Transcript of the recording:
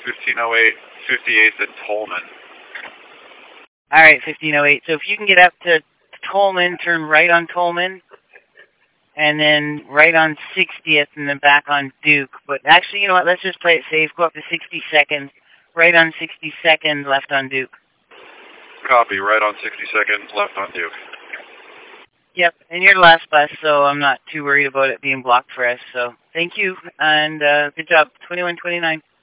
1508, 58th and Tolman. All right, 1508. So if you can get up to Tolman, turn right on Tolman, and then right on 60th, and then back on Duke. But actually, you know what? Let's just play it safe. Go up to 62nd, right on 62nd, left on Duke. Copy, right on 62nd, left on Duke. Yep, and you're the last bus, so I'm not too worried about it being blocked for us. So thank you, and good job. 2129.